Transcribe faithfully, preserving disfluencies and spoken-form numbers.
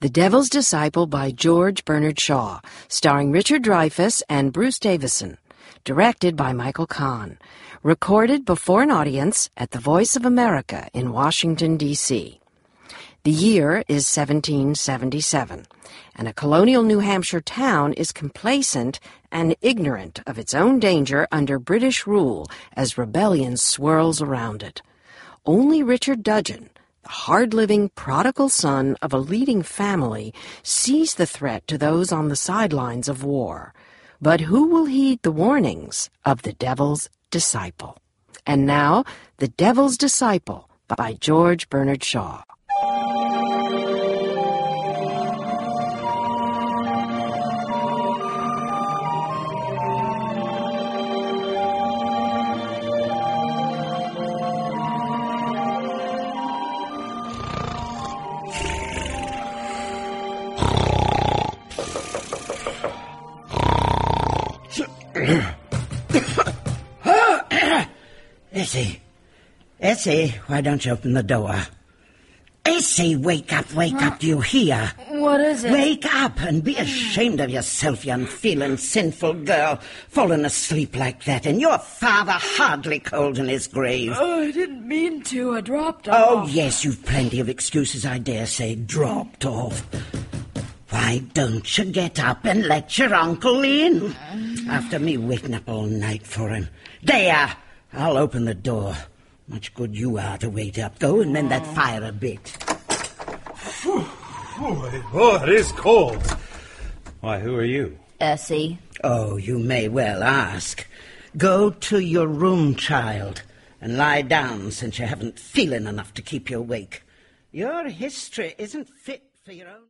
The Devil's Disciple by George Bernard Shaw, starring Richard Dreyfuss and Bruce Davison. Directed by Michael Kahn. Recorded before an audience at the Voice of America in Washington, D C The year is seventeen seventy-seven, and a colonial New Hampshire town is complacent and ignorant of its own danger under British rule as rebellion swirls around it. Only Richard Dudgeon, the hard-living prodigal son of a leading family, sees the threat to those on the sidelines of war. But who will heed the warnings of the Devil's Disciple? And now, The Devil's Disciple by George Bernard Shaw. Essie, Essie, why don't you open the door? Essie, wake up, wake huh? up, do you hear? What is it? Wake up and be ashamed of yourself, you unfeeling, sinful girl, falling asleep like that, and your father hardly cold in his grave. Oh, I didn't mean to, I dropped off. Oh, yes, you've plenty of excuses, I dare say, dropped off. Why don't you get up and let your uncle in? After me waiting up all night for him. There! I'll open the door. Much good you are to wait up. Go and mend that fire a bit. Oh, it is cold. Why, who are you? Essie. Oh, you may well ask. Go to your room, child, and lie down since you haven't feeling enough to keep you awake. Your history isn't fit for your own...